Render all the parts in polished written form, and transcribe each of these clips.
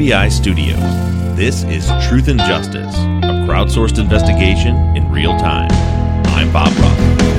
FBI Studios. This is Truth and Justice, a crowdsourced investigation in real time. I'm Bob Ruff.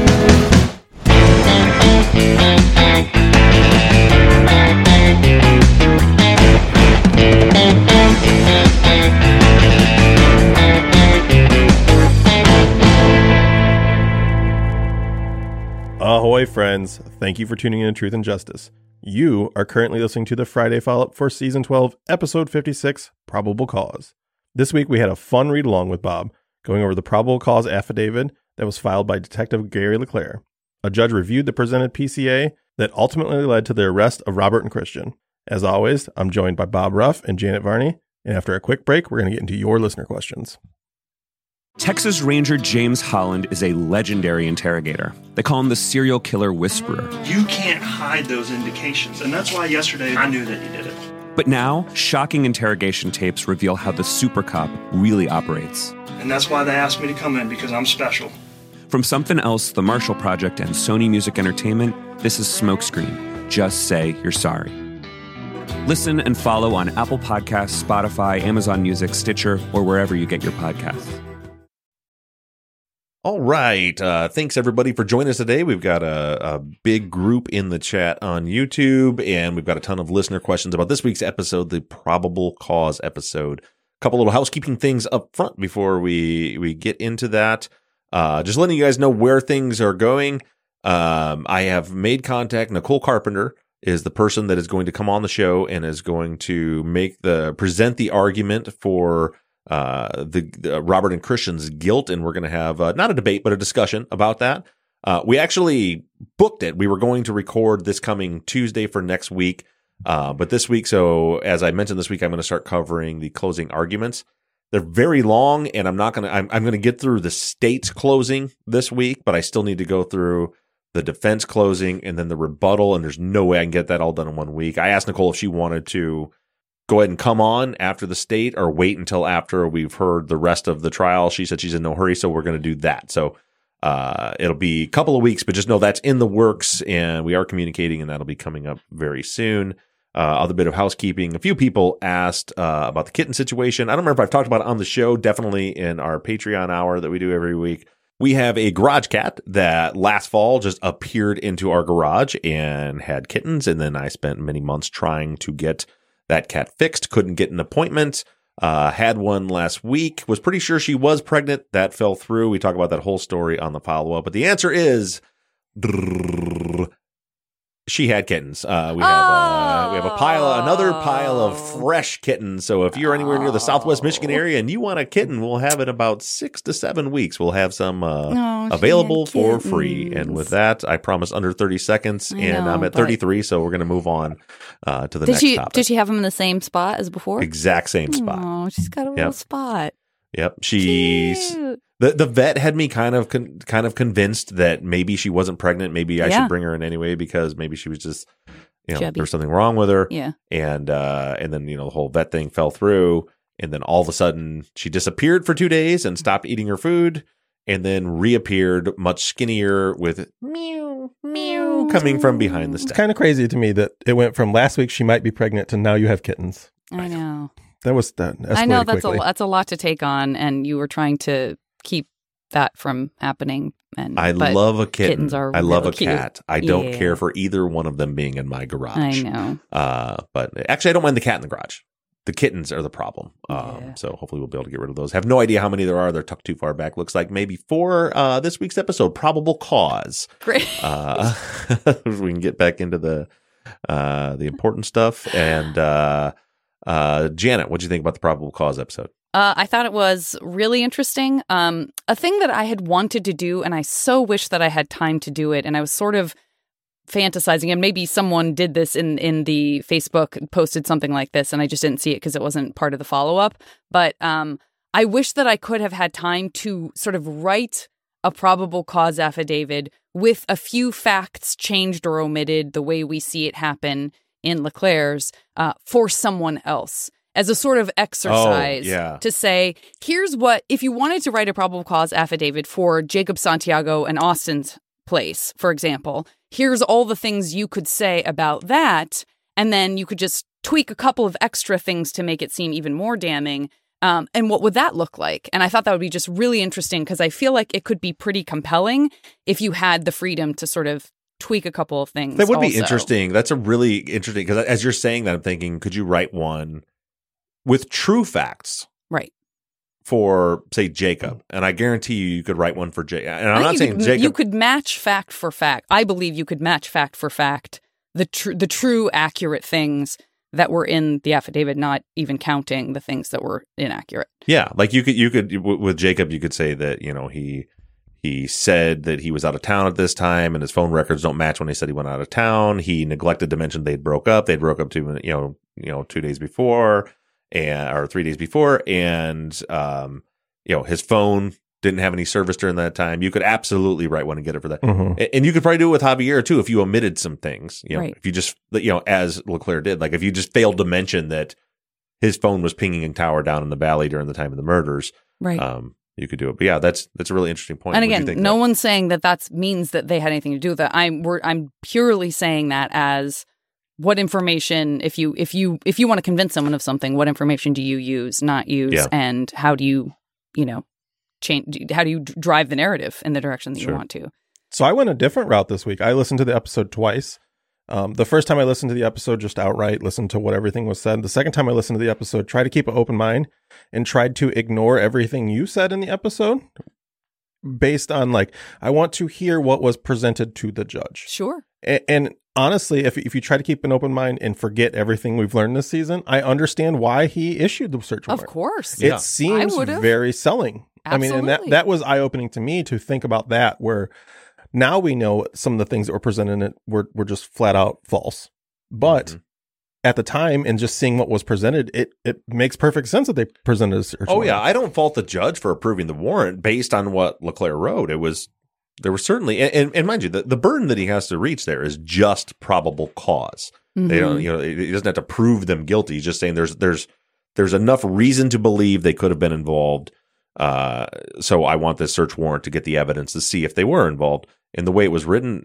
Ahoy, friends. Thank you for tuning in to Truth and Justice. You are currently listening to the Friday follow-up for Season 12, Episode 56, Probable Cause. This week, we had a fun read-along with Bob, going over the probable cause affidavit that was filed by Detective Gary LeClaire. A judge reviewed the presented PCA that ultimately led to the arrest of Robert and Christian. As always, I'm joined by Bob Ruff and Janet Varney, and after a quick break, we're going to get into your listener questions. Texas Ranger James Holland is a legendary interrogator. They call him the serial killer whisperer. You can't hide those indications, and that's why yesterday I knew that you did it. But now, shocking interrogation tapes reveal how the super cop really operates. And that's why they asked me to come in, because I'm special. From Something Else, The Marshall Project, and Sony Music Entertainment, this is Smokescreen. Just say you're sorry. Listen and follow on Apple Podcasts, Spotify, Amazon Music, Stitcher, or wherever you get your podcasts. All right. Thanks, everybody, for joining us today. We've got a big group in the chat on YouTube, and we've got a ton of listener questions about this week's episode, the Probable Cause episode. A couple little housekeeping things up front before we get into that. Just letting you guys know where things are going. I have made contact. Nicole Carpenter is the person that is going to come on the show and is going to present the argument for the Robert and Christian's guilt, and we're going to have not a debate but a discussion about that. We actually booked it. We were going to record this coming Tuesday for next week, but this week, so as I mentioned this week, I'm going to start covering the closing arguments. They're very long, and I'm going to get through the state's closing this week, but I still need to go through the defense closing and then the rebuttal, and there's no way I can get that all done in 1 week. I asked Nicole if she wanted to go ahead and come on after the state or wait until after we've heard the rest of the trial. She said she's in no hurry, so we're going to do that. So it'll be a couple of weeks, but just know that's in the works, and we are communicating, and that'll be coming up very soon. Other bit of housekeeping. A few people asked about the kitten situation. I don't remember if I've talked about it on the show, definitely in our Patreon hour that we do every week. We have a garage cat that last fall just appeared into our garage and had kittens, and then I spent many months trying to get that cat fixed, couldn't get an appointment, had one last week, was pretty sure she was pregnant. That fell through. We talk about that whole story on the follow-up. But the answer is she had kittens. We have another pile of fresh kittens. So if you're anywhere near the Southwest Michigan area and you want a kitten, we'll have it about 6 to 7 weeks. We'll have some available for free. And with that, I promise under 30 seconds, and I'm at 33, so we're going to move on to the next topic. Did she have them in the same spot as before? Exact same spot. Oh, she's got a little spot. Yep, the vet had me kind of convinced that maybe she wasn't pregnant. Maybe I should bring her in anyway because maybe she was just, there was something wrong with her. Yeah, and then the whole vet thing fell through, and then all of a sudden she disappeared for 2 days and stopped eating her food, and then reappeared much skinnier with meow meow coming from behind the steps. It's kind of crazy to me that it went from last week she might be pregnant to now you have kittens. I know. That escalated I know that's quickly. that's a lot to take on, and you were trying to keep that from happening. I love a kitten. Kittens are I love really a cat. I don't care for either one of them being in my garage. I know. But actually, I don't mind the cat in the garage. The kittens are the problem. So hopefully we'll be able to get rid of those. Have no idea how many there are. They're tucked too far back. Looks like maybe 4 this week's episode, Probable Cause. Great. We can get back into the important stuff. And Janet, what do you think about the Probable Cause episode? I thought it was really interesting. A thing that I had wanted to do, and I so wish that I had time to do it, and I was sort of fantasizing, and maybe someone did this in the Facebook, posted something like this, and I just didn't see it because it wasn't part of the follow-up. But I wish that I could have had time to sort of write a probable cause affidavit with a few facts changed or omitted the way we see it happen in LeClaire's for someone else, as a sort of exercise to say, here's what, if you wanted to write a probable cause affidavit for Jacob Santiago and Austin's place, for example, here's all the things you could say about that, and then you could just tweak a couple of extra things to make it seem even more damning. And what would that look like? And I thought that would be just really interesting because I feel like it could be pretty compelling if you had the freedom to sort of tweak a couple of things. That would be interesting. That's a really interesting, because as you're saying that, I'm thinking, could you write one with true facts? Right. For, say, Jacob. And I guarantee you could write one for Jacob. And I'm not saying Jacob. You could match fact for fact. I believe you could match fact for fact the true accurate things that were in the affidavit, not even counting the things that were inaccurate. Yeah, like you could with Jacob, you could say that, you know, he said that he was out of town at this time, and his phone records don't match when he said he went out of town. He neglected to mention they broke up. They broke up 2 days before, or 3 days before, and his phone didn't have any service during that time. You could absolutely write one and get it for that. Mm-hmm. And you could probably do it with Javier too if you omitted some things. Right. If you just, as LeClaire did, like if you just failed to mention that his phone was pinging in tower down in the valley during the time of the murders. Right. You could do it. But yeah, that's a really interesting point. And again, no one's saying that means that they had anything to do with it. I'm purely saying that as what information, if you want to convince someone of something, what information do you use, not use, and how do you change? How do you drive the narrative in the direction that you want to? So I went a different route this week. I listened to the episode twice. The first time I listened to the episode, just outright listened to what everything was said. The second time I listened to the episode, tried to keep an open mind and tried to ignore everything you said in the episode based on I want to hear what was presented to the judge. Sure. And honestly, if you try to keep an open mind and forget everything we've learned this season, I understand why he issued the search warrant. Of course. It seems very selling. Absolutely. I mean, and that was eye-opening to me to think about that, where now we know some of the things that were presented in it were just flat out false. But at the time, and just seeing what was presented, it makes perfect sense that they presented a search warrant. Yeah, I don't fault the judge for approving the warrant based on what LeClaire wrote. There was certainly, and mind you, the burden that he has to reach there is just probable cause. Mm-hmm. They don't, he doesn't have to prove them guilty. He's just saying there's enough reason to believe they could have been involved. So I want this search warrant to get the evidence to see if they were involved. And the way it was written,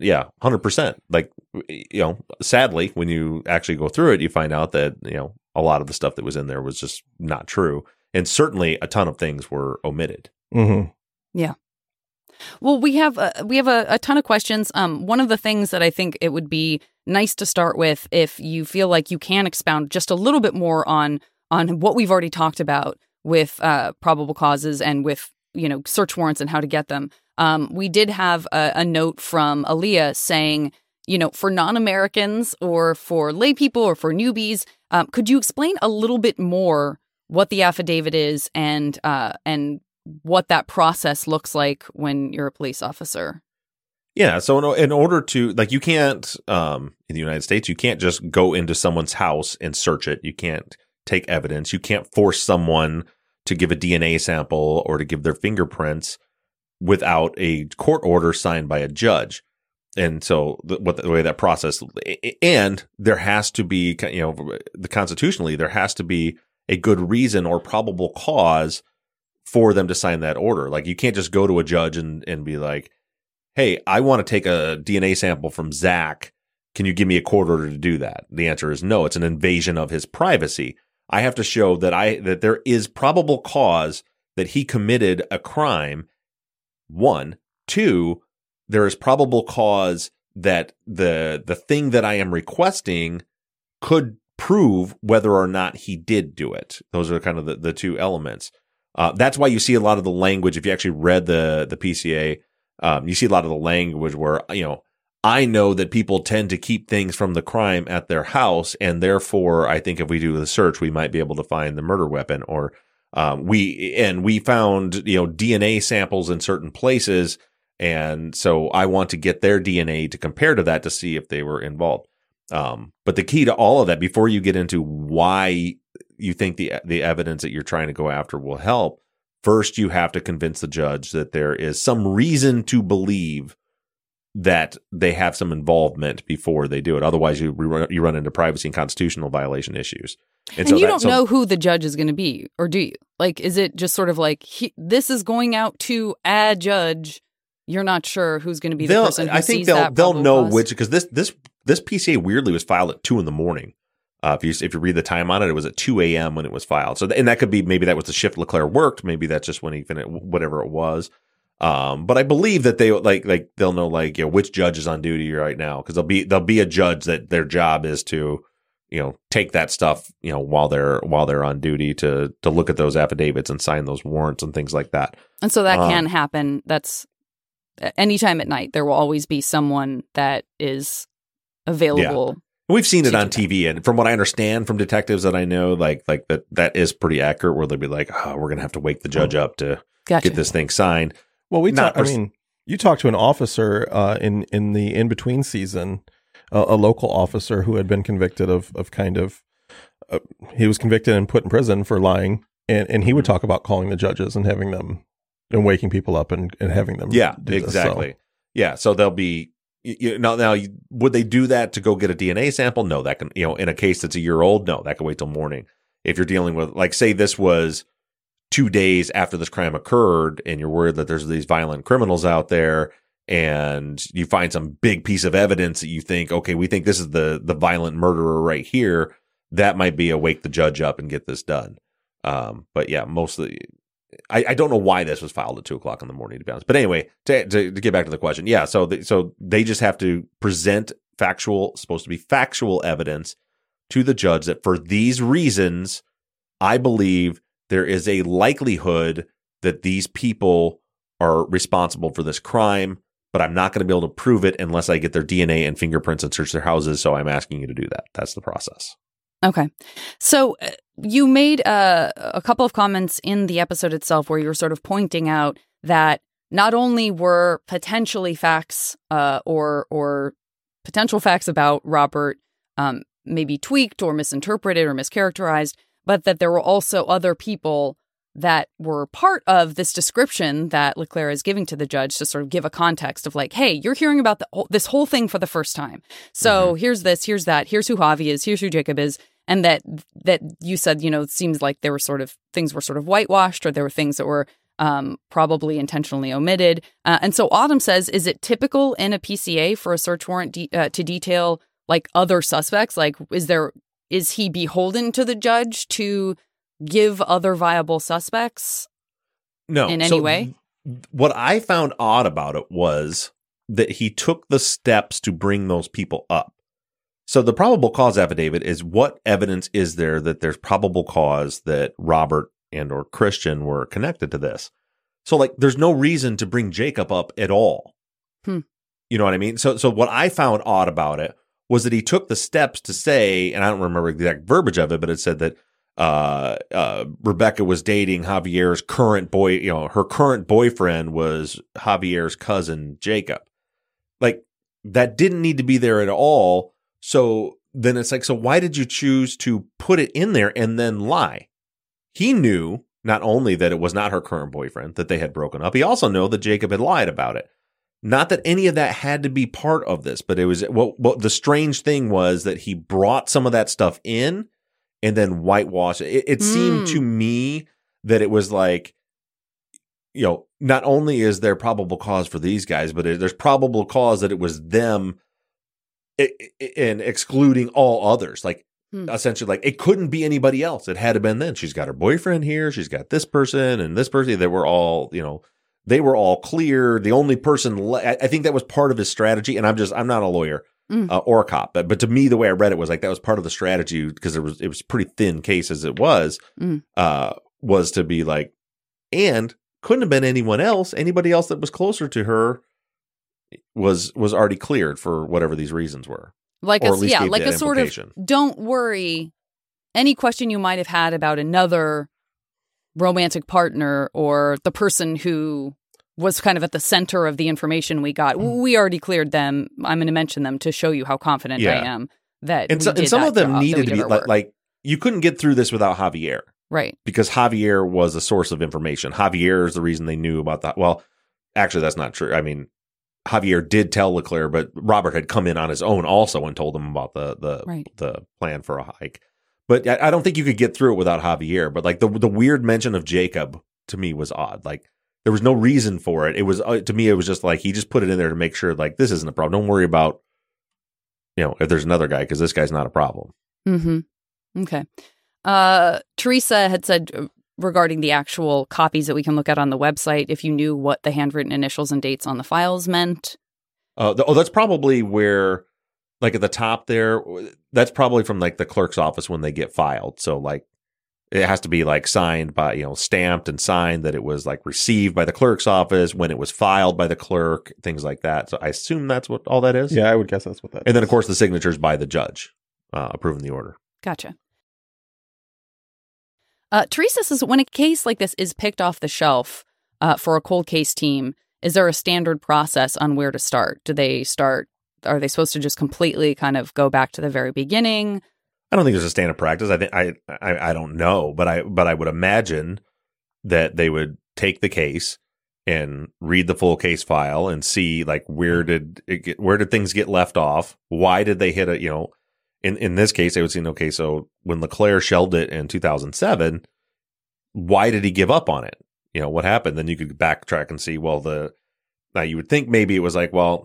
100%. Sadly, when you actually go through it, you find out that, a lot of the stuff that was in there was just not true. And certainly a ton of things were omitted. Mm-hmm. Yeah. Well, we have a ton of questions. One of the things that I think it would be nice to start with, if you feel like you can expound just a little bit more on what we've already talked about with probable causes and with search warrants and how to get them. We did have a note from Aaliyah saying, for non-Americans or for lay people or for newbies, could you explain a little bit more what the affidavit is and what that process looks like when you're a police officer? Yeah. So in order to, you can't, in the United States, you can't just go into someone's house and search it. You can't take evidence. You can't force someone to give a DNA sample or to give their fingerprints without a court order signed by a judge. And so the way that process, and there has to be, constitutionally, there has to be a good reason or probable cause for them to sign that order. You can't just go to a judge and be like, hey, I want to take a DNA sample from Zach. Can you give me a court order to do that? The answer is no. It's an invasion of his privacy. I have to show that there is probable cause that he committed a crime. 1, 2, there is probable cause that the thing that I am requesting could prove whether or not he did do it. Those are kind of the two elements. That's why you see a lot of the language. If you actually read the PCA, you see a lot of the language where, I know that people tend to keep things from the crime at their house, and therefore I think if we do the search, we might be able to find the murder weapon. Or we found DNA samples in certain places, and so I want to get their DNA to compare to that to see if they were involved. But the key to all of that, before you get into why you think the evidence that you're trying to go after will help, first you have to convince the judge that there is some reason to believe that they have some involvement before they do it. Otherwise, you run into privacy and constitutional violation issues. And so you don't know who the judge is going to be, or do you? Is it just sort of this is going out to a judge? You're not sure who's going to be the person who sees that. They'll know which, because this PCA weirdly was filed at 2 a.m. If you read the time on it, it was at 2 a.m. when it was filed. So, and that could be, maybe that was the shift Leclerc worked. Maybe that's just when whatever it was. But I believe that they they'll know which judge is on duty right now, because there'll be a judge that their job is to, take that stuff, while they're on duty to look at those affidavits and sign those warrants and things like that. And so that can happen. That's anytime at night. There will always be someone that is available. Yeah. We've seen it on TV, and from what I understand from detectives that I know, that is pretty accurate, where they'll be like, "Oh, we're gonna have to wake the judge up to get this thing signed." Well, you talked to an officer in the in between season, a local officer who had been convicted of he was convicted and put in prison for lying, and he would talk about calling the judges and having them and waking people up and having them. Yeah, do this, exactly. Yeah, so they'll be. Now, would they do that to go get a DNA sample? No, that can, in a case that's a year old, no, that can wait till morning. If you're dealing with, say this was 2 days after this crime occurred and you're worried that there's these violent criminals out there and you find some big piece of evidence that you think, okay, we think this is the violent murderer right here, that might be a wake the judge up and get this done. But yeah, mostly, I don't know why this was filed at 2:00 in the morning, to be honest. But anyway, to get back to the question, yeah. So they just have to present supposed to be factual evidence to the judge that for these reasons, I believe there is a likelihood that these people are responsible for this crime, but I'm not going to be able to prove it unless I get their DNA and fingerprints and search their houses. So I'm asking you to do that. That's the process. Okay. So you made a couple of comments in the episode itself where you were sort of pointing out that not only were potentially facts or potential facts about Robert maybe tweaked or misinterpreted or mischaracterized, but that there were also other people that were part of this description that Leclerc is giving to the judge to sort of give a context of hey, you're hearing about this whole thing for the first time. So here's this, here's that, here's who Javi is, here's who Jacob is. And that you said, it seems like there were things were sort of whitewashed, or there were things that were probably intentionally omitted. And so Autumn says, is it typical in a PCA for a search warrant to detail other suspects? Is he beholden to the judge to give other viable suspects? No. In any way? What I found odd about it was that he took the steps to bring those people up. So the probable cause affidavit is what evidence is there that there's probable cause that Robert and or Christian were connected to this. So there's no reason to bring Jacob up at all. You know what I mean? So what I found odd about it was that he took the steps to say, and I don't remember the exact verbiage of it, but it said that Rebecca was dating Javier's current boy, her current boyfriend was Javier's cousin, Jacob. That didn't need to be there at all. So then it's so why did you choose to put it in there and then lie? He knew not only that it was not her current boyfriend, that they had broken up. He also knew that Jacob had lied about it. Not that any of that had to be part of this, but it was what the strange thing was that he brought some of that stuff in and then whitewashed it. It seemed to me that it was not only is there probable cause for these guys, but there's probable cause that it was them and excluding all others. Essentially, it couldn't be anybody else. It had to have been then. She's got her boyfriend here. She's got this person and this person. They were all, they were all clear. The only person, I think that was part of his strategy. And I'm not a lawyer or a cop, but to me, the way I read it was that was part of the strategy, because it was pretty thin case as it was to be and couldn't have been anyone else. Anybody else that was closer to her was already cleared for whatever these reasons were. A sort of, don't worry, any question you might have had about another romantic partner or the person who was kind of at the center of the information we got, we already cleared them. I'm going to mention them to show you how confident I am that and some of them needed to be you couldn't get through this without Javier. Right. Because Javier was a source of information. Javier is the reason they knew about that. Well, actually, that's not true. I mean, Javier did tell Leclerc, but Robert had come in on his own also and told him about the plan for a hike. But I don't think you could get through it without Javier. But the weird mention of Jacob to me was odd. There was no reason for it. It was to me, it was just he just put it in there to make sure this isn't a problem. Don't worry about if there's another guy, because this guy's not a problem. Mm-hmm. Okay. Teresa had said regarding the actual copies that we can look at on the website, if you knew what the handwritten initials and dates on the files meant. That's probably where, like at the top there, that's probably from like the clerk's office when they get filed. So like it has to be like signed by, stamped and signed that it was like received by the clerk's office when it was filed by the clerk, things like that. So I assume that's what all that is. Yeah, I would guess that's what that is. And then of course the signatures by the judge approving the order. Gotcha. Teresa says, when a case like this is picked off the shelf for a cold case team, is there a standard process on where to start? Are they supposed to just completely kind of go back to the very beginning? I don't think there's a standard practice. I think I don't know, but I would imagine that they would take the case and read the full case file and see like where did things get left off? Why did they hit it? In this case, they would see, okay, so when LeClaire shelled it in 2007, why did he give up on it? What happened? Then you could backtrack and see, now you would think maybe it was like, well,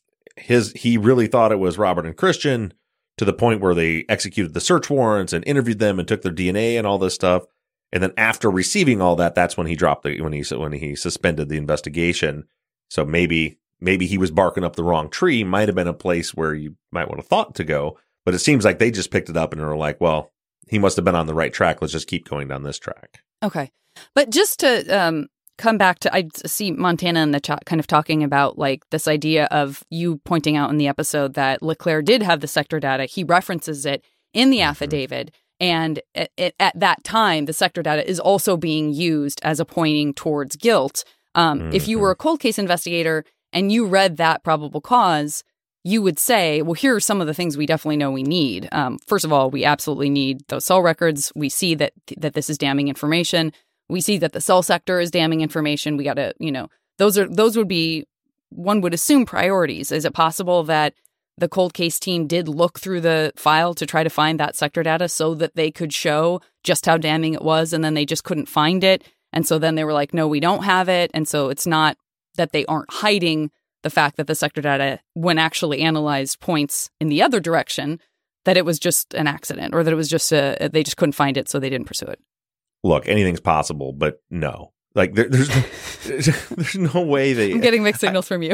he really thought it was Robert and Christian to the point where they executed the search warrants and interviewed them and took their DNA and all this stuff. And then after receiving all that, that's when he dropped when he suspended the investigation. So maybe he was barking up the wrong tree. Might have been a place where you might want to thought to go. But it seems like they just picked it up and were like, well, he must have been on the right track. Let's just keep going down this track. Okay. But just to come back to, I see Montana in the chat kind of talking about like this idea of you pointing out in the episode that LeClaire did have the sector data. He references it in the affidavit. And at that time, the sector data is also being used as a pointing towards guilt. If you were a cold case investigator and you read that probable cause, you would say, well, here are some of the things we definitely know we need. First of all, we absolutely need those cell records. We see that this is damning information. We see that the cell sector is damning information. We got to, those would be, one would assume, priorities. Is it possible that the cold case team did look through the file to try to find that sector data so that they could show just how damning it was, and then they just couldn't find it? And so then they were like, no, we don't have it. And so it's not that they aren't hiding the fact that the sector data, when actually analyzed, points in the other direction, that it was just an accident, or that it was just they just couldn't find it, so they didn't pursue it. Look, anything's possible, but no. Like there's no way they. I'm getting mixed signals from you.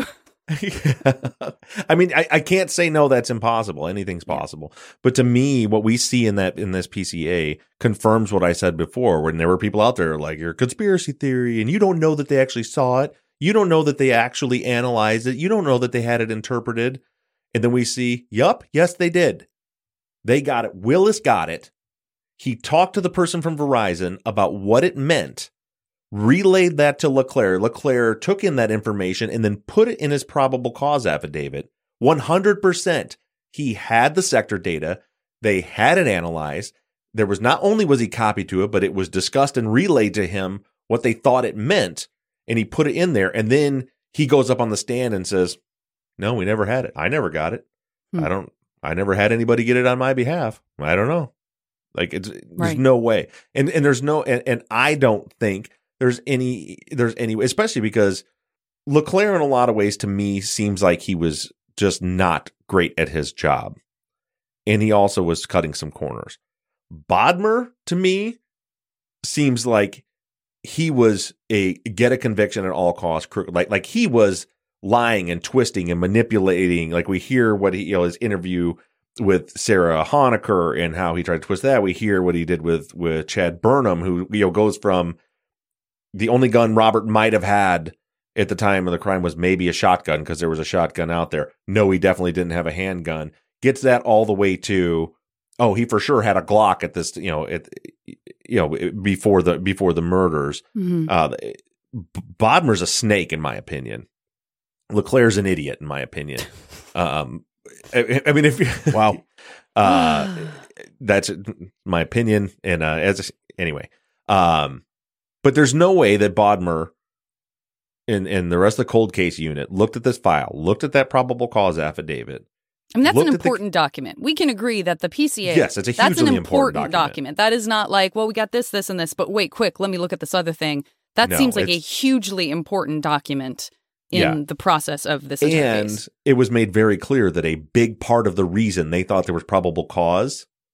I mean, I can't say no, that's impossible. Anything's possible. But to me, what we see in this PCA confirms what I said before, when there were people out there like, your conspiracy theory, and you don't know that they actually saw it. You don't know that they actually analyzed it. You don't know that they had it interpreted. And then we see, yes, they did. They got it. Willis got it. He talked to the person from Verizon about what it meant, relayed that to LeClaire. LeClaire took in that information and then put it in his probable cause affidavit. 100%. He had the sector data. They had it analyzed. There was, not only was he copied to it, but it was discussed and relayed to him what they thought it meant. And he put it in there. And then he goes up on the stand and says, no, we never had it. I never got it. I never had anybody get it on my behalf. I don't know. Like there's no way. And there's no, and I don't think there's any, especially because LeClaire in a lot of ways to me seems like he was just not great at his job. And he also was cutting some corners. Bodmer to me seems like he was get a conviction at all costs. Like he was lying and twisting and manipulating. Like we hear what he, his interview with Sarah Honecker and how he tried to twist that. We hear what he did with Chad Burnham, who goes from the only gun Robert might have had at the time of the crime was maybe a shotgun because there was a shotgun out there. No, he definitely didn't have a handgun. Gets that all the way to, oh, he for sure had a Glock at this, before the murders. Mm-hmm. Bodmer's a snake, in my opinion. LeClaire's an idiot, in my opinion. I mean, wow, that's my opinion. And anyway, but there's no way that Bodmer and the rest of the cold case unit looked at this file, looked at that probable cause affidavit. I mean, that's an important document. We can agree that the PCA, yes, it's that's an important document. That is not like, well, we got this, and this, but wait, quick, let me look at this other thing. That seems like a hugely important document in the process of this entire case. And it was made very clear that a big part of the reason they thought there was probable cause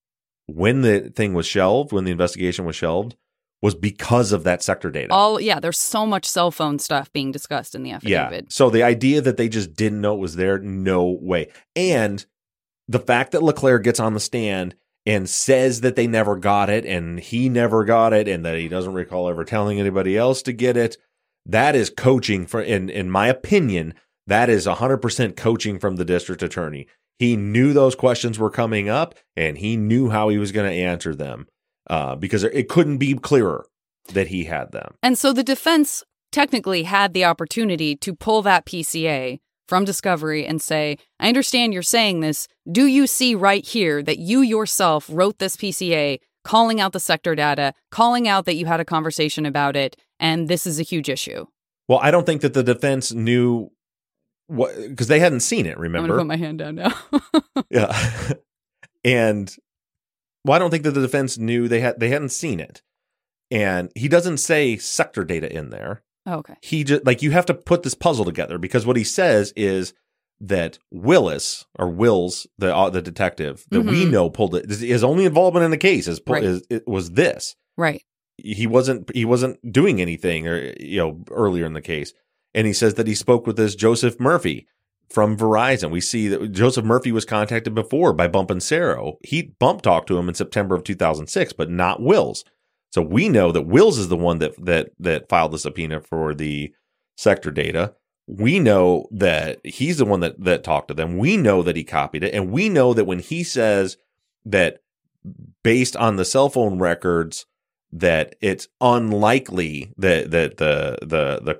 when the thing was shelved, when the investigation was shelved, was because of that sector data. There's so much cell phone stuff being discussed in the affidavit. Yeah. So the idea that they just didn't know it was there, no way. And the fact that LeClaire gets on the stand and says that they never got it and he never got it and that he doesn't recall ever telling anybody else to get it, that is coaching for, in my opinion, that is 100% coaching from the district attorney. He knew those questions were coming up and he knew how he was going to answer them. Because it couldn't be clearer that he had them. And so the defense technically had the opportunity to pull that PCA from discovery and say, I understand you're saying this. Do you see right here that you yourself wrote this PCA calling out the sector data, calling out that you had a conversation about it, and this is a huge issue? Well, I don't think that the defense knew what, because they hadn't seen it, remember? I'm going to put my hand down now. Yeah. And well, I don't think that the defense knew they hadn't seen it. And he doesn't say sector data in there. Oh, okay. He just, like, you have to put this puzzle together because what he says is that Wills, the detective that we know pulled it, his only involvement in the case was this. Right. He wasn't doing anything earlier in the case. And he says that he spoke with this Joseph Murphy from Verizon. We see that Joseph Murphy was contacted before by Bump and Sero. He talked to him in September of 2006, but not Wills. So we know that Wills is the one that filed the subpoena for the sector data. We know that he's the one that talked to them. We know that he copied it. And we know that when he says that based on the cell phone records, that it's unlikely that the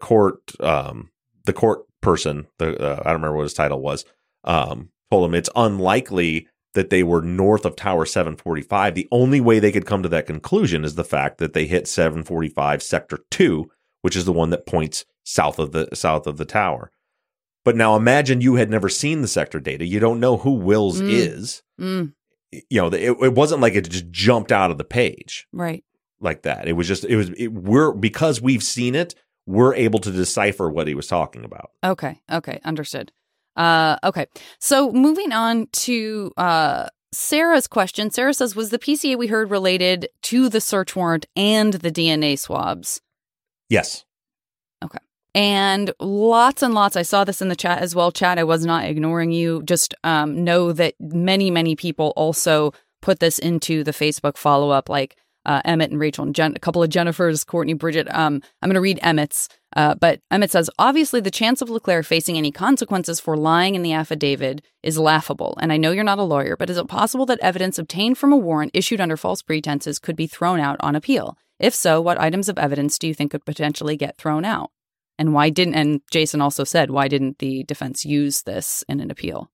court person, I don't remember what his title was, told him it's unlikely that they were north of Tower 745. The only way they could come to that conclusion is the fact that they hit 745 Sector 2, which is the one that points south of the tower. But now imagine you had never seen the sector data. You don't know who Wills is. It wasn't like it just jumped out of the page. Right. Like that. Because we've seen it, we're able to decipher what he was talking about. Okay. Understood. Okay. So moving on to Sarah's question. Sarah says, was the PCA we heard related to the search warrant and the DNA swabs? Yes. Okay. And lots, I saw this in the chat as well. Chat, I was not ignoring you. Just know that many, many people also put this into the Facebook follow-up, like Emmett and Rachel and a couple of Jennifers, Courtney, Bridget. I'm going to read Emmett's. But Emmett says, obviously the chance of LeClaire facing any consequences for lying in the affidavit is laughable. And I know you're not a lawyer, but is it possible that evidence obtained from a warrant issued under false pretenses could be thrown out on appeal? If so, what items of evidence do you think could potentially get thrown out? And and Jason also said, why didn't the defense use this in an appeal?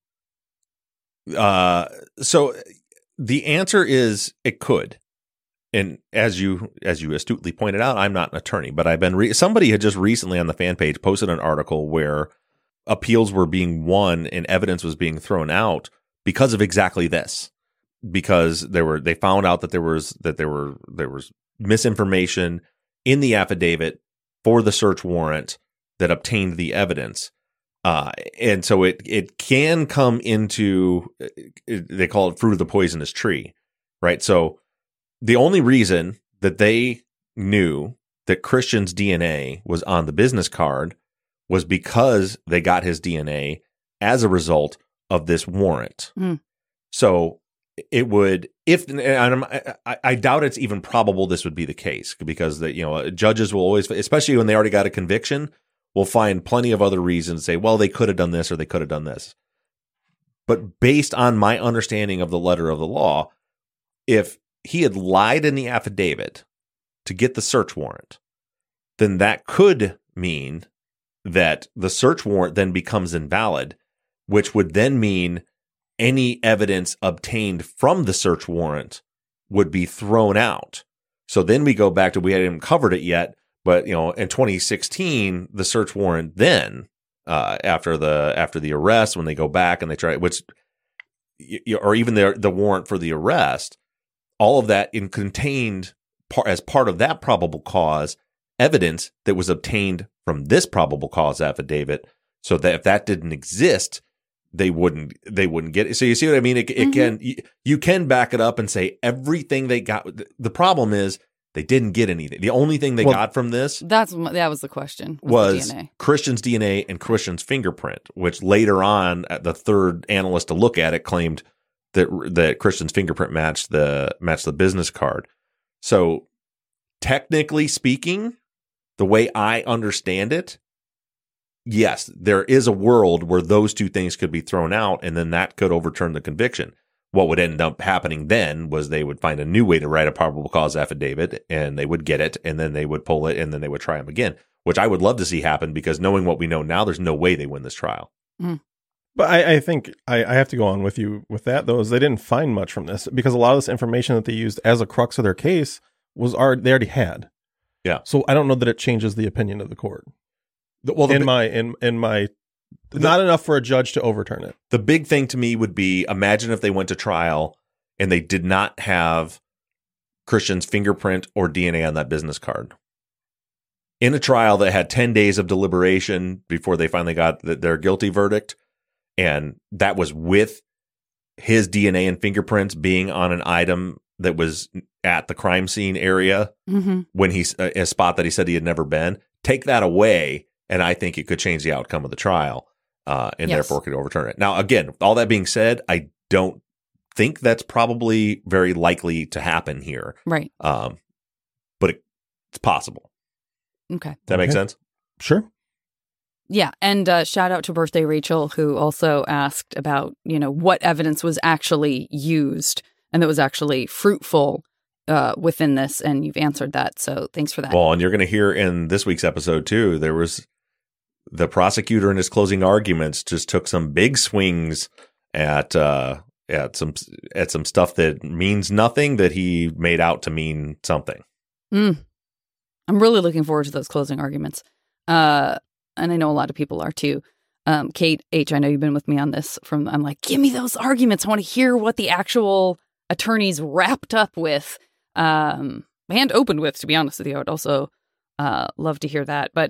So the answer is it could. And as you astutely pointed out, I'm not an attorney, but I've been somebody had just recently on the fan page posted an article where appeals were being won and evidence was being thrown out because of exactly this. Because they found out that there was misinformation in the affidavit for the search warrant that obtained the evidence. And so it can come into, they call it fruit of the poisonous tree, right? So the only reason that they knew that Christian's DNA was on the business card was because they got his DNA as a result of this warrant. So it would, I doubt it's even probable this would be the case, because judges will always, especially when they already got a conviction, will find plenty of other reasons to say, well, they could have done this or they could have done this. But based on my understanding of the letter of the law, if he had lied in the affidavit to get the search warrant, then that could mean that the search warrant then becomes invalid, which would then mean any evidence obtained from the search warrant would be thrown out. So then we go back to, we hadn't even covered it yet, but in 2016, the search warrant then, after the arrest, when they go back and they try, or even the warrant for the arrest, all of that contained as part of that probable cause evidence that was obtained from this probable cause affidavit. So that if that didn't exist, they wouldn't get it. So you see what I mean? It can, you can back it up and say everything they got. The problem is they didn't get anything. The only thing they got from this that was the question was the DNA. Christian's DNA and Christian's fingerprint, which later on the third analyst to look at it claimed that Christian's fingerprint matched the business card. So technically speaking, the way I understand it, yes, there is a world where those two things could be thrown out, and then that could overturn the conviction. What would end up happening then was they would find a new way to write a probable cause affidavit, and they would get it, and then they would pull it, and then they would try them again, which I would love to see happen, because knowing what we know now, there's no way they win this trial. But I think I have to go on with you with that, though, is they didn't find much from this, because a lot of this information that they used as a crux of their case they already had. Yeah. So I don't know that it changes the opinion of the court. Well, not enough for a judge to overturn it. The big thing to me would be, imagine if they went to trial and they did not have Christian's fingerprint or DNA on that business card. In a trial that had 10 days of deliberation before they finally got their guilty verdict, and that was with his DNA and fingerprints being on an item that was at the crime scene area when a spot that he said he had never been, take that away, and I think it could change the outcome of the trial, and therefore could overturn it. Now, again, all that being said, I don't think that's probably very likely to happen here. Right. But it's possible. Okay. Does that make sense? Sure. Yeah. And shout out to Birthday Rachel, who also asked about, what evidence was actually used and that was actually fruitful within this. And you've answered that. So thanks for that. Well, and you're going to hear in this week's episode, too, there was the prosecutor in his closing arguments just took some big swings at some stuff that means nothing that he made out to mean something. I'm really looking forward to those closing arguments. And I know a lot of people are too. Kate H., I know you've been with me on this. I'm like, give me those arguments. I want to hear what the actual attorneys wrapped up with and opened with, to be honest with you. I would also love to hear that. But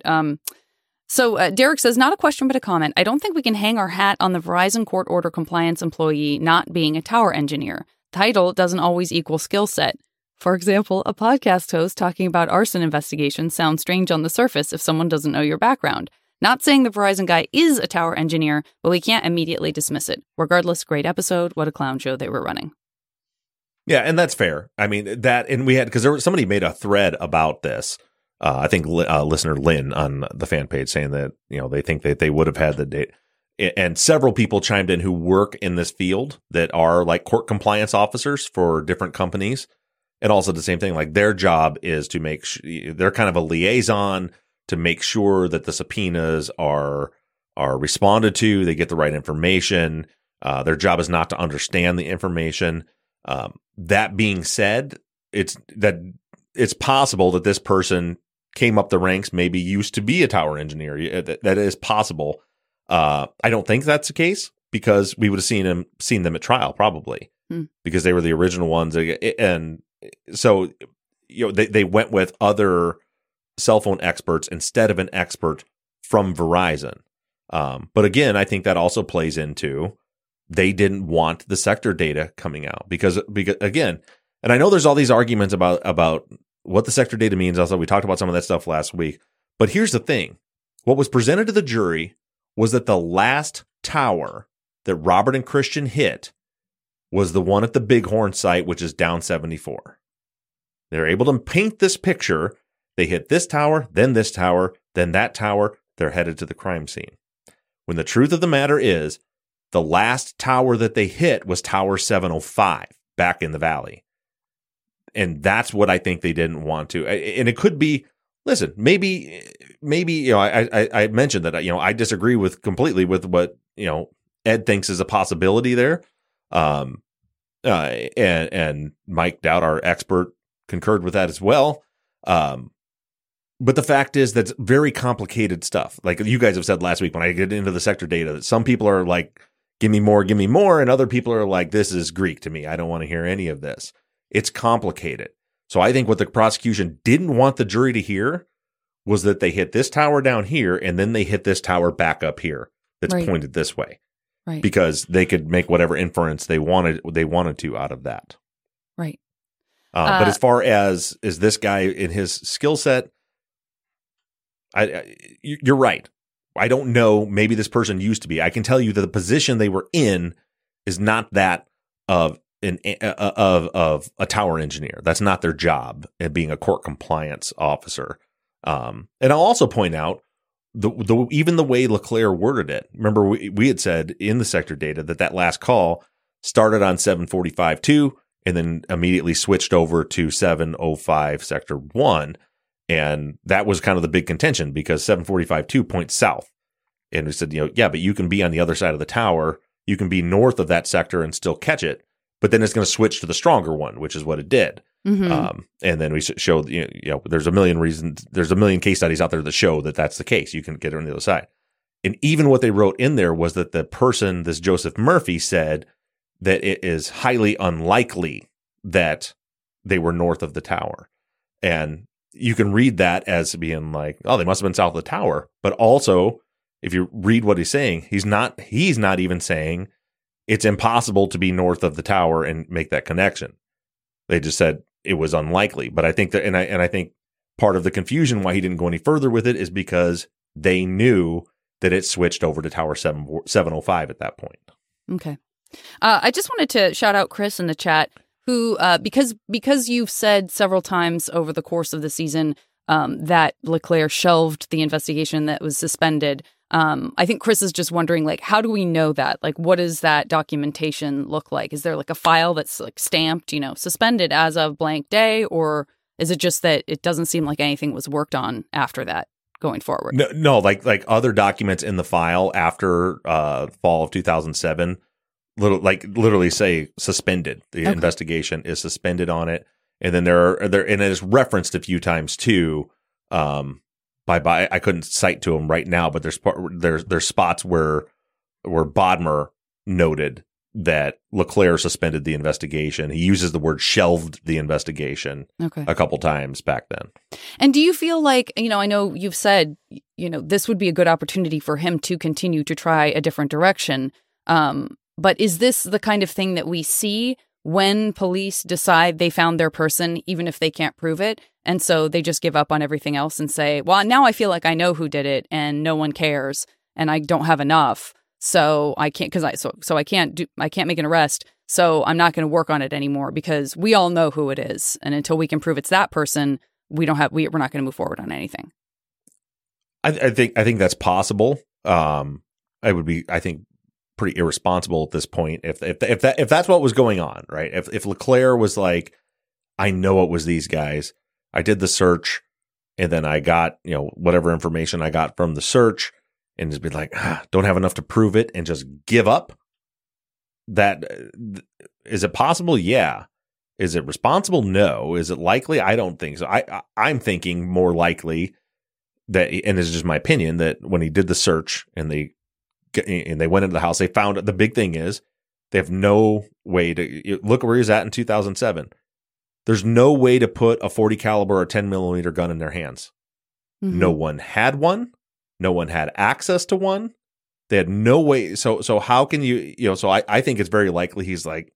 so Derek says, not a question, but a comment. I don't think we can hang our hat on the Verizon court order compliance employee not being a tower engineer. Title doesn't always equal skill set. For example, a podcast host talking about arson investigations sounds strange on the surface if someone doesn't know your background. Not saying the Verizon guy is a tower engineer, but we can't immediately dismiss it. Regardless, great episode. What a clown show they were running. Yeah, and that's fair. I mean, because somebody made a thread about this. I think listener Lynn on the fan page saying that, they think that they would have had the date. And several people chimed in who work in this field that are like court compliance officers for different companies. And also the same thing, like their job is to make they're kind of a liaison to make sure that the subpoenas are responded to. They get the right information. Their job is not to understand the information. That being said, it's possible that this person came up the ranks, maybe used to be a tower engineer. That is possible. I don't think that's the case, because we would have seen them at trial probably because they were the original ones. And so, they went with other cell phone experts instead of an expert from Verizon. But again, I think that also plays into they didn't want the sector data coming out because again, and I know there's all these arguments about what the sector data means. Also, we talked about some of that stuff last week. But here's the thing. What was presented to the jury was that the last tower that Robert and Christian hit was the one at the Bighorn site, which is down 74. They're able to paint this picture. They hit this tower, then that tower. They're headed to the crime scene. When the truth of the matter is, the last tower that they hit was Tower 705 back in the valley. And that's what I think they didn't want to. And it could be, listen, maybe I mentioned that, I disagree completely with what, Ed thinks is a possibility there. And Mike Dowd, our expert, concurred with that as well. But the fact is that's very complicated stuff. Like you guys have said last week when I get into the sector data, that some people are like, give me more, and other people are like, this is Greek to me. I don't want to hear any of this. It's complicated. So I think what the prosecution didn't want the jury to hear was that they hit this tower down here and then they hit this tower back up here that's pointed this way. Right. because they could make whatever inference they wanted to out of that. Right. But as far as is this guy in his skill set, you're right. I don't know. Maybe this person used to be. I can tell you that the position they were in is not that of a tower engineer. That's not their job, and being a court compliance officer. And I'll also point out even the way LeClaire worded it. Remember, we had said in the sector data that last call started on 745-2 and then immediately switched over to 705 sector 1. And that was kind of the big contention because 745-2 points south. And we said, yeah, but you can be on the other side of the tower. You can be north of that sector and still catch it. But then it's going to switch to the stronger one, which is what it did. Mm-hmm. And then we showed, there's a million reasons, there's a million case studies out there that show that that's the case. You can get it on the other side. And even what they wrote in there was that the person, this Joseph Murphy, said that it is highly unlikely that they were north of the tower. And you can read that as being like, oh, they must have been south of the tower. But also, if you read what he's saying, he's not even saying it's impossible to be north of the tower and make that connection. They just said it was unlikely. But I think that, and I think part of the confusion why he didn't go any further with it is because they knew that it switched over to Tower 705 at that point. Okay. I just wanted to shout out Chris in the chat, who, because you've said several times over the course of the season that LeClaire shelved the investigation that was suspended. I think Chris is just wondering, like, how do we know that? Like, what does that documentation look like? Is there like a file that's like stamped, suspended as of blank day, or is it just that it doesn't seem like anything was worked on after that going forward? No, like other documents in the file after fall of 2007, literally say suspended. The investigation is suspended on it, and then and it is referenced a few times too. I couldn't cite to them right now, but there's spots where Bodmer noted that LeClaire suspended the investigation. He uses the word shelved the investigation a couple times back then. And do you feel like, I know you've said, this would be a good opportunity for him to continue to try a different direction. But is this the kind of thing that we see when police decide they found their person, even if they can't prove it? And so they just give up on everything else and say, well, now I feel like I know who did it and no one cares and I don't have enough. So I can't, I can't make an arrest. So I'm not going to work on it anymore because we all know who it is. And until we can prove it's that person, we're not going to move forward on anything. I think that's possible. I would be, I think, pretty irresponsible at this point if that's what was going on, right? If LeClaire was like, I know it was these guys. I did the search, and then I got whatever information I got from the search, and just be like, don't have enough to prove it, and just give up. That is it possible? Yeah. Is it responsible? No. Is it likely? I don't think so. I'm thinking more likely that, and this is just my opinion, that when he did the search and they went into the house, they found the big thing is they have no way to look where he was at in 2007. There's no way to put a 40 caliber or 10 millimeter gun in their hands. Mm-hmm. No one had one. No one had access to one. They had no way. So how can so I think it's very likely he's like,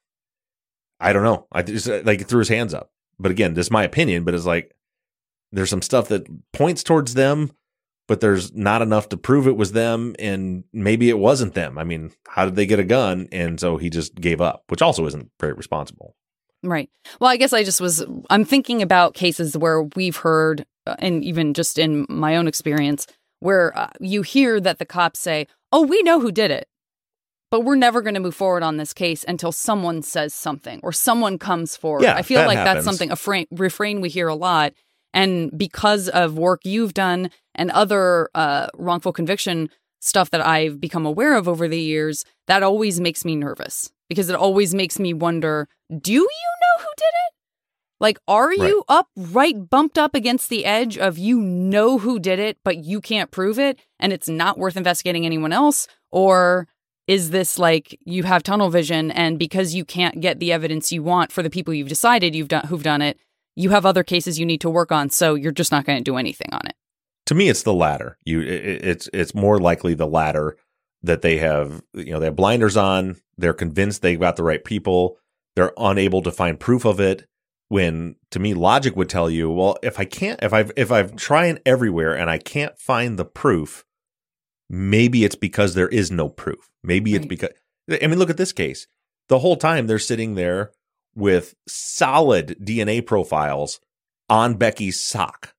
I don't know. I just like threw his hands up. But again, this is my opinion, but it's like, there's some stuff that points towards them, but there's not enough to prove it was them. And maybe it wasn't them. I mean, how did they get a gun? And so he just gave up, which also isn't very responsible. Right. Well, I guess I'm thinking about cases where we've heard, and even just in my own experience, where you hear that the cops say, oh, we know who did it, but we're never going to move forward on this case until someone says something or someone comes forward. Yeah, I feel like happens. That's something, refrain we hear a lot. And because of work you've done and other wrongful conviction stuff that I've become aware of over the years, that always makes me nervous because it always makes me wonder, do you know who did it? Like, are you bumped up against the edge of who did it, but you can't prove it and it's not worth investigating anyone else? Or is this like you have tunnel vision and because you can't get the evidence you want for the people you've decided who've done it, you have other cases you need to work on, so you're just not going to do anything on it? To me, it's the latter. It's more likely the latter. that they have blinders on. They're convinced they've got the right people. They're unable to find proof of it. When, to me, logic would tell you, well, if I'm trying everywhere and I can't find the proof, maybe it's because there is no proof. Maybe it's because, I mean, look at this case. The whole time they're sitting there with solid DNA profiles on Becky's sock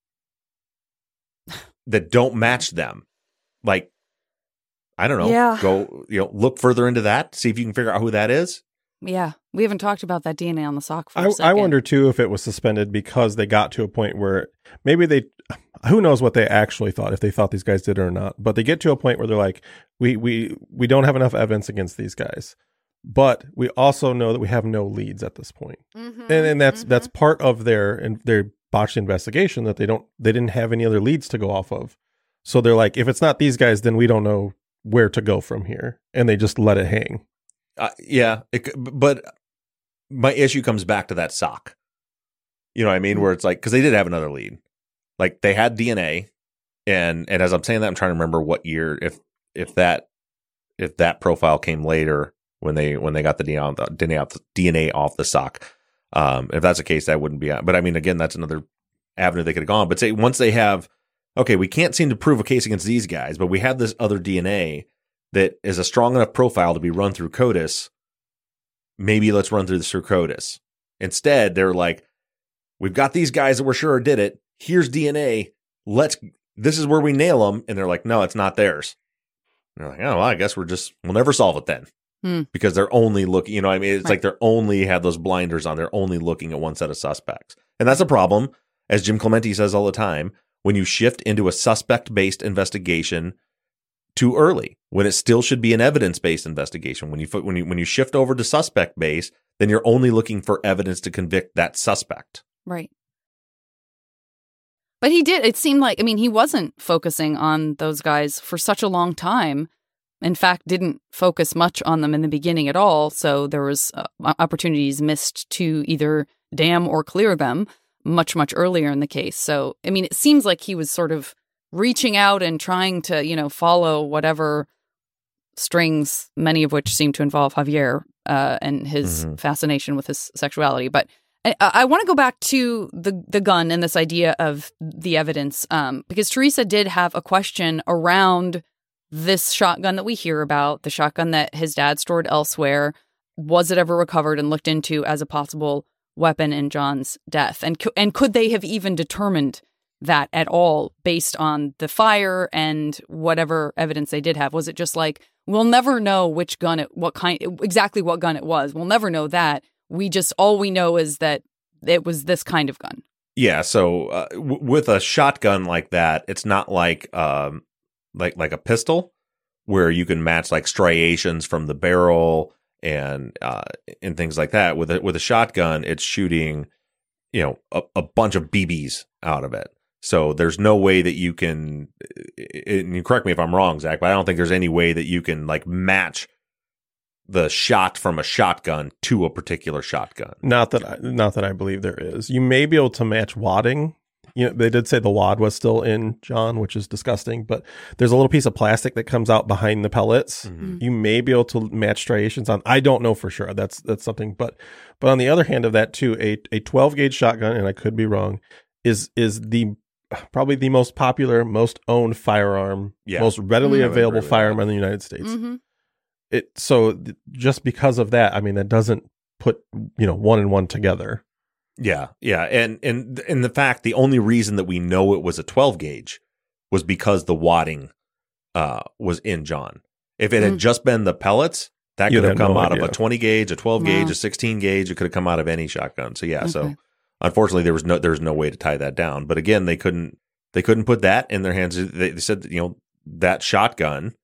that don't match them. Like, I don't know. Yeah. Go, look further into that. See if you can figure out who that is. Yeah. We haven't talked about that DNA on the sock for a second. I wonder, too, if it was suspended because they got to a point where maybe who knows what they actually thought, if they thought these guys did it or not. But they get to a point where they're like, we don't have enough evidence against these guys. But we also know that we have no leads at this point. Mm-hmm. And that's part of their botched investigation, that they didn't have any other leads to go off of. So they're like, if it's not these guys, then we don't know where to go from here. And they just let it hang. But my issue comes back to that sock. You know what I mean? Where it's like, because they did have another lead. Like, they had DNA, and as I'm saying that, I'm trying to remember what year, if that profile came later when they got the DNA off the sock. If that's the case, that wouldn't be. But I mean, again, that's another avenue they could have gone. But say once they have, okay, we can't seem to prove a case against these guys, but we have this other DNA that is a strong enough profile to be run through CODIS. Maybe let's run through this through CODIS. Instead, they're like, we've got these guys that we're sure did it. Here's DNA. This is where we nail them. And they're like, no, it's not theirs. And they're like, oh, well, I guess we'll never solve it then. Because they're only looking, you know what I mean? It's like they're only have those blinders on. They're only looking at one set of suspects. And that's a problem, as Jim Clemente says all the time, when you shift into a suspect-based investigation too early, when it still should be an evidence-based investigation. When you shift over to suspect-based, then you're only looking for evidence to convict that suspect. Right. But it seemed like, I mean, he wasn't focusing on those guys for such a long time. In fact, didn't focus much on them in the beginning at all. So there was opportunities missed to either damn or clear them much, much earlier in the case. So, I mean, it seems like he was sort of reaching out and trying to, follow whatever strings, many of which seem to involve Javier and his fascination with his sexuality. But I want to go back to the gun and this idea of the evidence, because Teresa did have a question around this shotgun that we hear about, the shotgun that his dad stored elsewhere. Was it ever recovered and looked into as a possible weapon in John's death? And could they have even determined that at all based on the fire and whatever evidence they did have? Was it just like, we'll never know which gun exactly what gun it was. We'll never know that. All we know is that it was this kind of gun. Yeah. So with a shotgun like that, it's not like a pistol where you can match like striations from the barrel and things like that. With a shotgun, it's shooting, a bunch of BBs out of it. So there's no way that you can, and you correct me if I'm wrong, Zach, but I don't think there's any way that you can like match the shot from a shotgun to a particular shotgun. Not that I believe there is. You may be able to match wadding. They did say the wad was still in John, which is disgusting, but there's a little piece of plastic that comes out behind the pellets. Mm-hmm. You may be able to match striations on. I don't know for sure. That's something, but on the other hand of that too, a 12 gauge shotgun, and I could be wrong, is probably the most popular, most owned firearm, most readily available firearm in the United States. Mm-hmm. So just because of that, I mean, that doesn't put, one and one together. Yeah. Yeah. And the fact, the only reason that we know it was a 12 gauge was because the wadding was in John. If it had just been the pellets, that could have come out of a 20 gauge, a 12 gauge, a 16 gauge. It could have come out of any shotgun. So yeah. Okay. So unfortunately, there's no way to tie that down. But again, they couldn't put that in their hands. They said that shotgun.